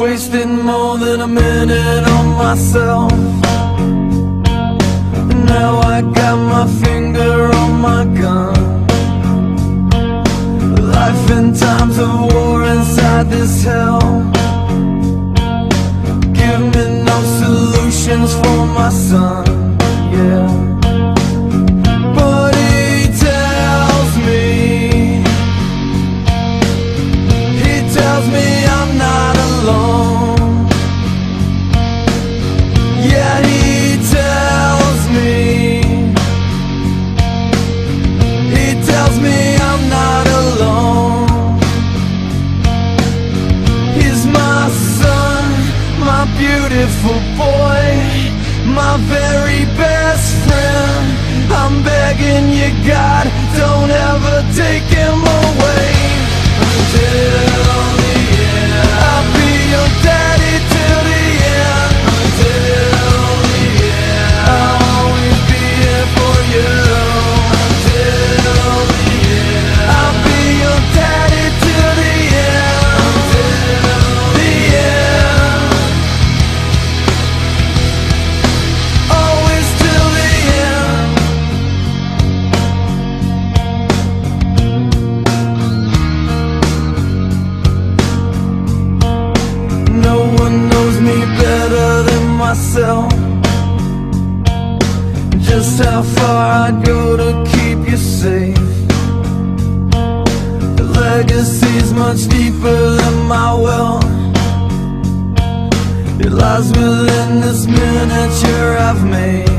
Wasted more than a minute on myself. Now I got my finger on my gun. Life in times of war inside this hell. Give me no solutions for my son, yeah. But he tells me I'm not alone. Yeah, he tells me I'm not alone. He's my son, my beautiful boy, my very best friend. I'm begging you, God, don't ever take him away. Until the end, I'll be your daddy till the end. Until the end, I'll always be here for you. Until the end, I'll be your daddy till the end. Until the end, always till the end. No one knows me better than myself. Just how far I'd go to keep you safe. The legacy's much deeper than my wealth. It lies within this miniature I've made.